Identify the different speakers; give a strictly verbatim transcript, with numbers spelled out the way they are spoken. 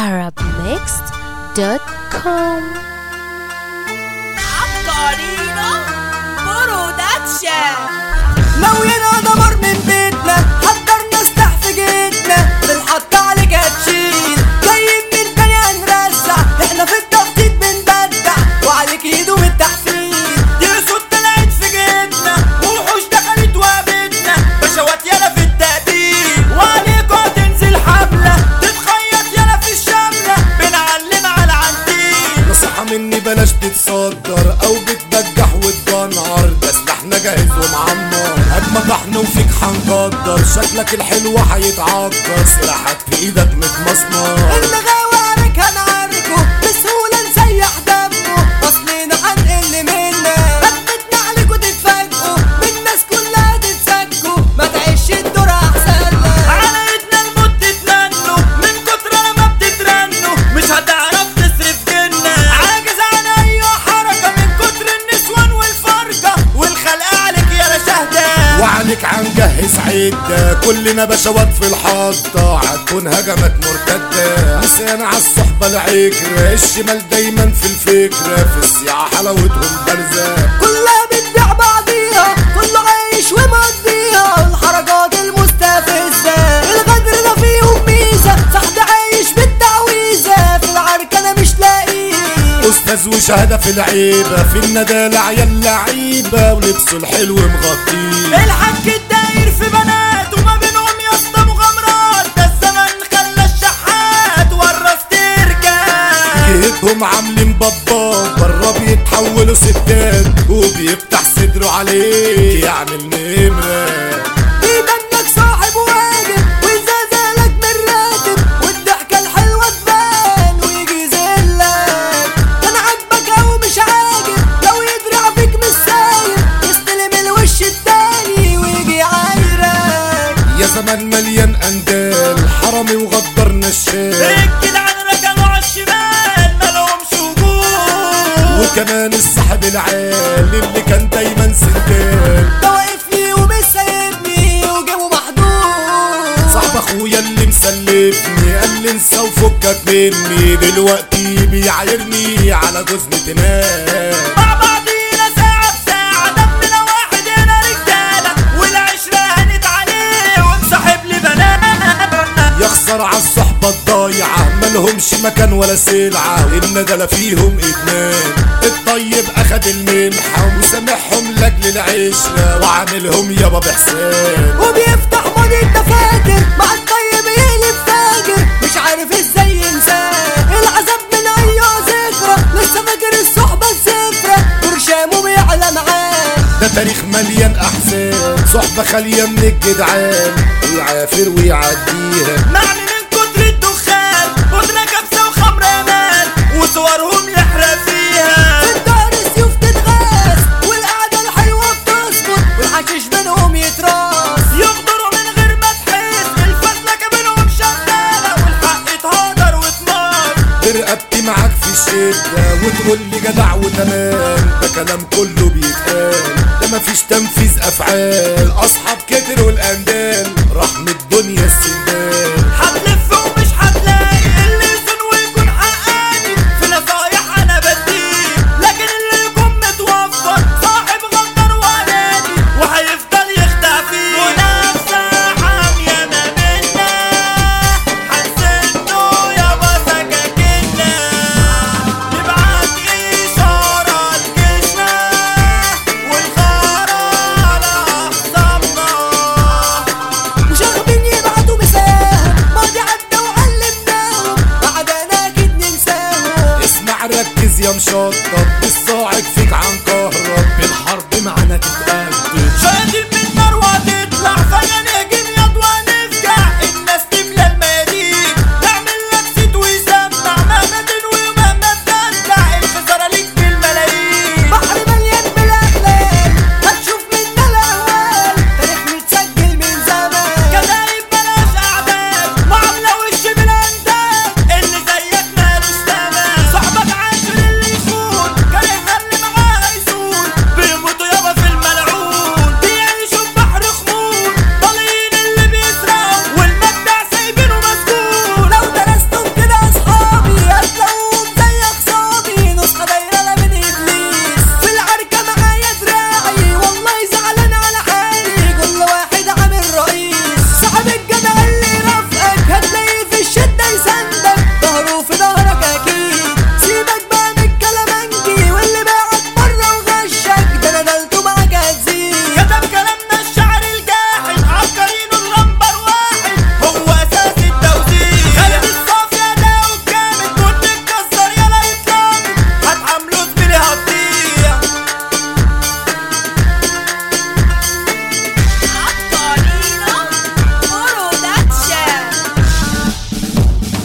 Speaker 1: arab mixed دوت كوم.
Speaker 2: عبقرينا برودكشن.
Speaker 3: ناويين دمر من بيتنا، حضرنا سلاح في جيتنا، بنحط عليك هتشيل، جايين من تاني هنرزع، احنا في التخطيط بنبدع، وعليك ايده من التحفيل، دي صوت طلعت في جيبنا، ووحوش دخلت وقابتنا، بشوات يالا في التقديم، وعليك هتنزل حملة، تتخيط يالا في الشملة، بنعلم على العنتيل.
Speaker 4: نصيحة مني بلاش تتصدر او بتبجح وتبنعر، ده سلاحنا جاهز ومعمر، هجمة طحن وفيك حنقدر، شكلك الحلو هيتعكر، سلاحك في ايدك متمسمر،
Speaker 3: اللي غاوي عليك هنعاركه بسهولة نسيح دمه، اصلنا هنقل منا، هتمتنا عليكوا تتفاجئوا، بالناس كلها تتسكوا، ما تعيش الدور احسن لك، على ايدنا الموت تتمنوا، من كتر لما بتترنوا، مش هتعرف تصرف جنة، عاجز عن اي حركة، من كتر النسوان والفرقة، والخلق عليك يا شهداء،
Speaker 4: وعليك هنجهز عدة، كلنا بشوات في الحطة، هتكون هجمات مرتدة، نسيان عالصحبة العكرة، الشمال دايما في الفكرة، في السياحة حلاوتهم بارزة،
Speaker 3: كلها بتبيع بعضيها، كله عايش ومقضيها، الحركات المستفزة، الغدر ده فيهم ميزة، صاحبي عايش بالتعويذة، في العركة انا مش لاقيه،
Speaker 4: استاذ وشهادة في العيبة، في الندالة عيال لعيبة، ولبسه الحلو مغطيه،
Speaker 3: الحاج الداير في بنات، وما بينهم يا اسطى مغامرات، ده الزمن خلى الشحات ورث تركات،
Speaker 4: جهتهم عاملين بابات، بره بيتحولوا ستات، وبيفتح صدره عليك يعمل نمرة،
Speaker 3: بيبنك صاحب واجب، ويزازلك من راتب، والضحكة الحلوة تبان ويجي يذلك، كان عاجبك او مش عاجب، لو يدرع فيك مش سايب، يستلم الوش التاني ويجي يعايرك،
Speaker 4: يا زمان مليان اندال، حرامي وغدر نشال،
Speaker 3: الجدعان ركنوا عالشمال مالهمش وجود،
Speaker 4: وكمان الصاحب العال اللي كان دايما سندال،
Speaker 3: ده واقفني ومش سايبني وجابه محدود،
Speaker 4: صاحب اخويا اللي مسلفني قال لي انسى وفكك مني، دلوقتي بيعايرني على جوزني تنام،
Speaker 3: مع بعضينا ساعة بساعة، دمنا واحد هنا رجالة، والعشرة هنت عليه ومصاحب لي بنات،
Speaker 4: يخسر عالصحبة الضايعة، ملهمش مكان ولا سلعة، الندلة فيهم ادمان، الطيب اخد المنحة، وسامحهم لاجل العشرة، وعاملهم يابا بحسان،
Speaker 3: وبيفتح ماضي الدفاتر، مع الطيب يقلب فاجر، مش عارف ازاي ينساه، العذاب من اي ذكرى، لسه فاكر الصحبة الزفرة، برشامه بيعلى معاه،
Speaker 4: ده تاريخ مليان احزان، صحبة خالية من الجدعان، ويعافر ويعديها،
Speaker 3: معني من كتر الدخان، بودرة كبسة وخمر امان، وصورهم يحرق فيها، في الدار السيوف تتغاز، والقعدة الحلوة بتظبط، والحشيش بينهم يتراس، يغدروا من غير ما تحس، الفزلكة بينهم شغالة، والحق اتهدر واتمار،
Speaker 4: رقبتي معاك في الشدة، وتقول لي جدع وتمام، ده كلام كله بيتقال، ده مفيش تنفيذ افعال، اصحاب كتر والاندال، رحمة الدنيا السندال،
Speaker 3: هتلف ومش هتلاقي اللي يصون ويكون حقاني، في نصايح انا بديه، لكن اللي يكون متوفر صاحب غدر واناني، وهيفضل يخدع فيه، منافسة حامية ما بينا، هنسده يابا سكاكينا، نبعت اشارة لجيشنا، والخارة على اخصامنا، مش واخدين يبعتوا مساهم، ماضي عدى وعلمناهم، بعدنا اكيد ننساهم،
Speaker 4: اسمع ركز يا مشطب، الصاعد فيك عن